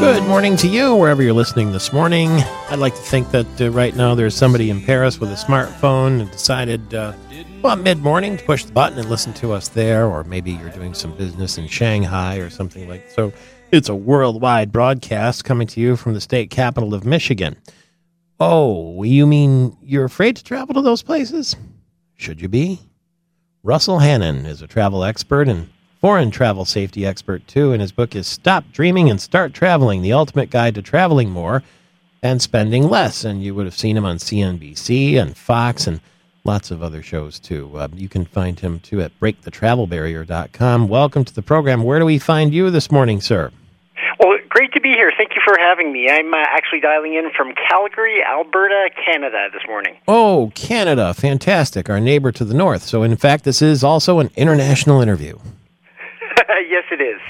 Good morning to you, wherever you're listening this morning. I'd like to think that right now there's somebody in Paris with a smartphone and decided, mid-morning to push the button and listen to us there, or maybe you're doing some business in Shanghai or something like that. So it's a worldwide broadcast coming to you from the state capital of Michigan. Oh, you mean you're afraid to travel to those places? Should you be? Russell Hannon is a travel expert and foreign travel safety expert, too, and his book is Stop Dreaming and Start Traveling, the ultimate guide to traveling more and spending less. And you would have seen him on CNBC and Fox and lots of other shows, too. You can find him, too, at breakthetravelbarrier.com. Welcome to the program. Where do we find you this morning, sir? Well, great to be here. Thank you for having me. I'm actually dialing in from Calgary, Alberta, Canada this morning. Oh, Canada. Fantastic. Our neighbor to the north. So, in fact, this is also an international interview. Yes, it is.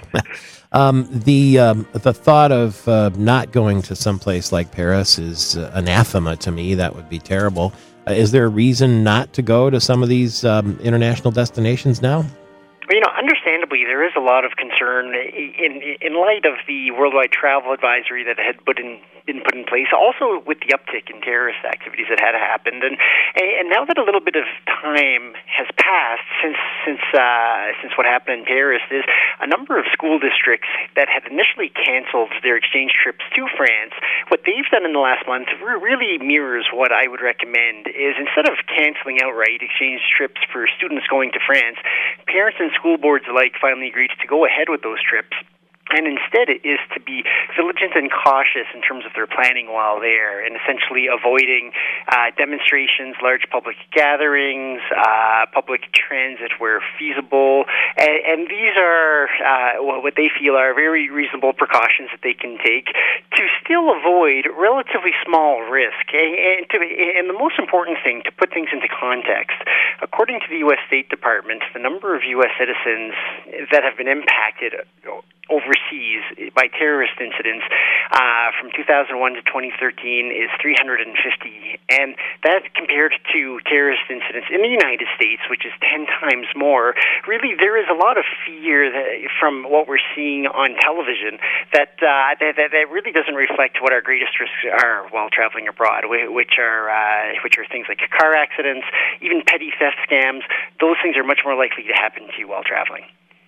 The thought of not going to someplace like Paris is anathema to me. That would be terrible. Is there a reason not to go to some of these international destinations now? Well, understandably, there is a lot of concern in light of the worldwide travel advisory that had been put in place, also with the uptick in terrorist activities that had happened, and now that a little bit of time has passed since what happened in Paris, there's a number of school districts that had initially canceled their exchange trips to France. What they've done in the last month really mirrors what I would recommend. Is instead of canceling outright exchange trips for students going to France, parents and school boards alike finally agreed to go ahead with those trips. And instead it is to be vigilant and cautious in terms of their planning while there, and essentially avoiding demonstrations, large public gatherings, public transit where feasible. And these are what they feel are very reasonable precautions that they can take to still avoid relatively small risk. And the most important thing, to put things into context, according to the U.S. State Department, the number of U.S. citizens that have been impacted overseas by terrorist incidents from 2001 to 2013 is 350, and that compared to terrorist incidents in the United States, which is 10 times more. Really, there is a lot of fear from what we're seeing on television that really doesn't reflect what our greatest risks are while traveling abroad, which are things like car accidents, even petty theft scams. Those things are much more likely to happen to you while traveling.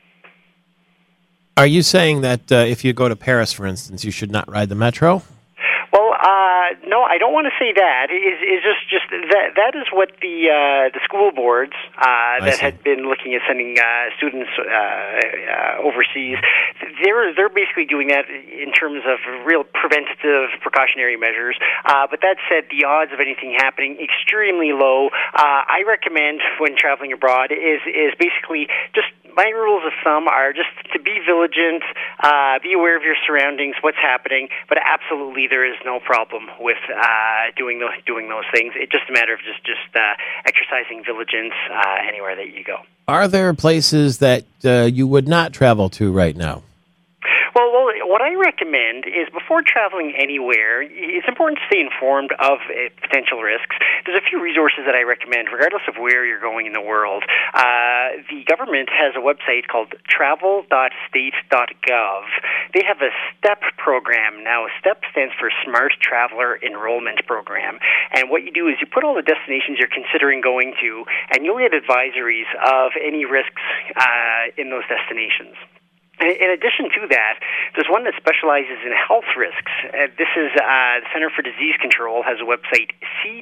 Are you saying that if you go to Paris, for instance, you should not ride the metro? Well, no, I don't want to say that. It's just that is what the school boards that had been looking at sending students overseas. They're basically doing that in terms of real preventative precautionary measures. But that said, the odds of anything happening extremely low. I recommend when traveling abroad is basically just my rules of thumb are just to be vigilant, be aware of your surroundings, what's happening, but absolutely there is no problem with doing those things. It's just a matter of just exercising vigilance anywhere that you go. Are there places that you would not travel to right now? Well, what I recommend is before traveling anywhere, it's important to stay informed of potential risks. There's a few resources that I recommend, regardless of where you're going in the world. The government has a website called travel.state.gov. They have a STEP program. Now, STEP stands for Smart Traveler Enrollment Program. And what you do is you put all the destinations you're considering going to, and you'll get advisories of any risks in those destinations. In addition to that, there's one that specializes in health risks. This is the Center for Disease Control has a website,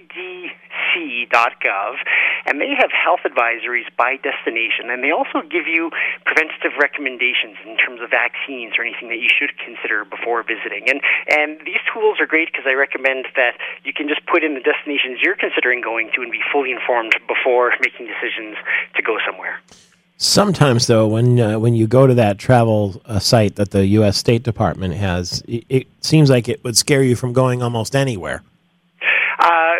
cdc.gov, and they have health advisories by destination, and they also give you preventative recommendations in terms of vaccines or anything that you should consider before visiting. And these tools are great because I recommend that you can just put in the destinations you're considering going to and be fully informed before making decisions to go somewhere. Sometimes, though, when you go to that travel site that the U.S. State Department has, it seems like it would scare you from going almost anywhere. Well,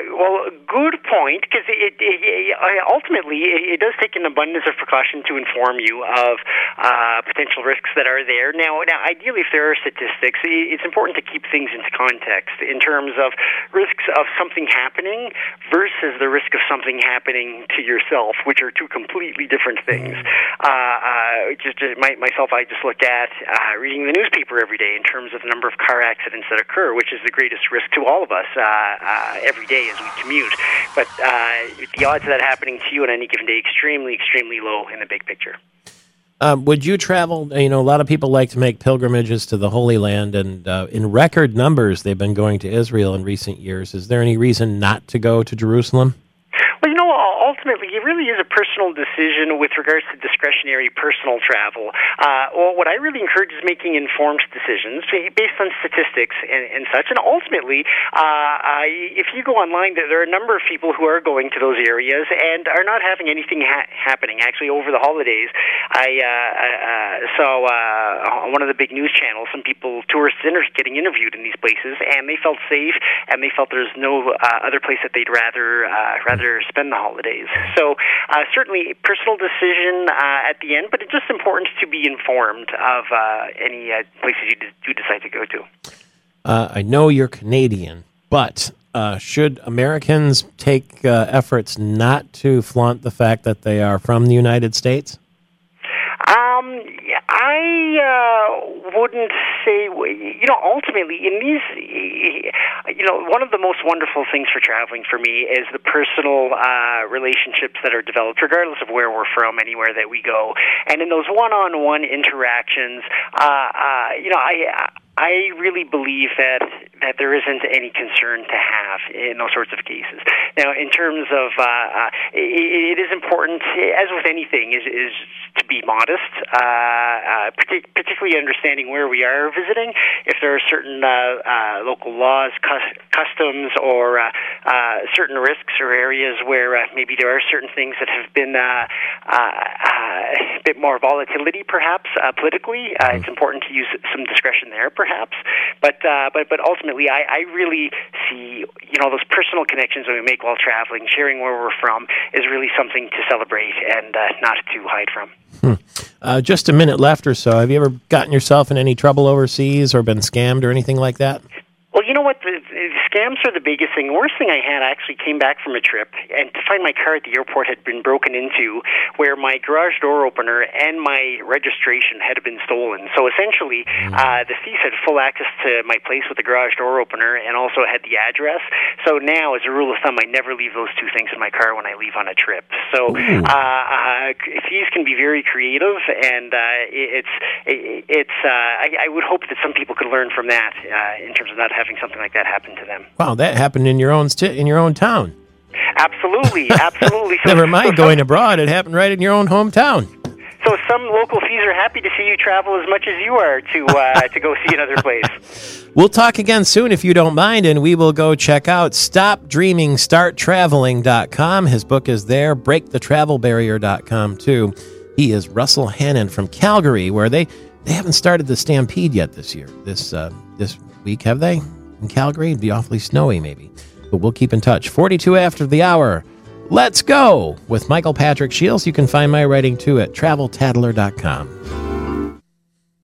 good point, because ultimately it does take an abundance of precaution to inform you of potential risks that are there. Now, ideally, if there are statistics, it's important to keep things into context in terms of risks of something happening versus the risk of something happening to yourself, which are two completely different things. Myself, I just look at reading the newspaper every day in terms of the number of car accidents that occur, which is the greatest risk to all of us every day as we commute. But the odds of that happening to you on any given day extremely, extremely low in the big picture. Would you travel? A lot of people like to make pilgrimages to the Holy Land, and in record numbers, they've been going to Israel in recent years. Is there any reason not to go to Jerusalem? Well, ultimately, it really is a personal decision with regards to discretionary personal travel. What I really encourage is making informed decisions based on statistics and such. And ultimately, if you go online, there are a number of people who are going to those areas and are not having anything happening. Actually, over the holidays, I saw on one of the big news channels some people, tourists, getting interviewed in these places, and they felt safe, and they felt there's no other place that they'd rather spend the holidays. So certainly personal decision at the end, but it's just important to be informed of any places you do decide to go to. I know you're Canadian, but should Americans take efforts not to flaunt the fact that they are from the United States? I wouldn't say, ultimately in these, one of the most wonderful things for traveling for me is the personal relationships that are developed, regardless of where we're from, anywhere that we go. And in those one-on-one interactions, I really believe that there isn't any concern to have in those sorts of cases. Now, in terms of, it is important, as with anything, is to be modest, particularly understanding where we are visiting. If there are certain local laws, customs, or certain risks or areas where maybe there are certain things that have been a bit more volatility, perhaps politically, it's important to use some discretion there, perhaps. But ultimately, I really see those personal connections that we make while traveling, sharing where we're from, is really something to celebrate and not to hide from. Just a minute left or so. Have you ever gotten yourself in any trouble overseas or been scammed or anything like that? Well, you know what? The scams are the biggest thing. The worst thing I had, I actually came back from a trip, and to find my car at the airport had been broken into, where my garage door opener and my registration had been stolen. So essentially, the thief had full access to my place with the garage door opener and also had the address. So now, as a rule of thumb, I never leave those two things in my car when I leave on a trip. So thieves can be very creative, and I would hope that some people could learn from that in terms of not having something like that happen to them. Wow, that happened in your own town. Absolutely. So, never mind going abroad; it happened right in your own hometown. So some local thieves are happy to see you travel as much as you are to go see another place. We'll talk again soon if you don't mind, and we will go check out StopDreamingStartTraveling.com. His book is there. BreakTheTravelBarrier.com too. He is Russell Hannon from Calgary, where they haven't started the Stampede yet this year. This week, have they? In Calgary? It'd be awfully snowy, maybe. But we'll keep in touch. 42 after the hour. Let's go! With Michael Patrick Shields. You can find my writing, too, at TravelTattler.com.